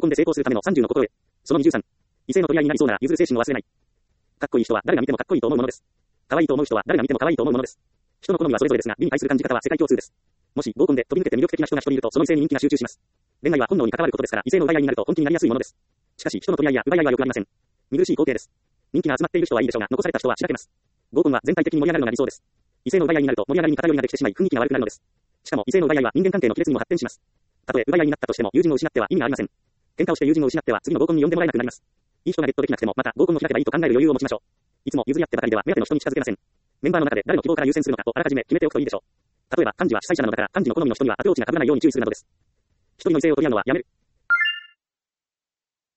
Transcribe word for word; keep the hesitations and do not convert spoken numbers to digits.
で成功するためのさんじゅうの心得。そのにじゅうさん。異性の取り合いになりそうなら譲る精神を忘れない。かっこいい人は誰が見てもかっこいいと思うものです。可愛いと思う人は誰が見ても可愛いと思うものです。人の好みはそれぞれですが、美に対する感じ方は世界共通です。もし合コンで飛び抜けて魅力的な人が一人いると、その異性に人気が集中します。恋愛は本能に関わることですから、異性の奪い合いになると本気になりやすいものです。しかし、人の取り合いや奪い合いは良くありません。見苦しい光景です。人気が集まっている人はいいでしょうが、残された人はしらけます。合コンは全体的に盛り上がるのが理想です。異性の奪い合いになると盛り上がりに偏りができてしまい、雰囲気が悪くなるのです。しかも異性の奪い合いは人間関係の亀裂にも発展します。たとえ奪い合いになったとしても友人を失っては意味がありません。喧嘩をして友人を失っては次の合コンに呼んでもらえなくなります。いい人がゲットできなくてもまた合コンを開けばいいと考える余裕を持ちましょう。いつも譲り合ってばかりでは目当ての人に近づけません。メンバーの中で誰の希望から優先するのかとあらかじめ決めておくといいでしょう。例えば幹事は主催者なのだから幹事の好みの人にはアプローチが被らないように注意するなどです。一人の異性を取り合うのはやめる。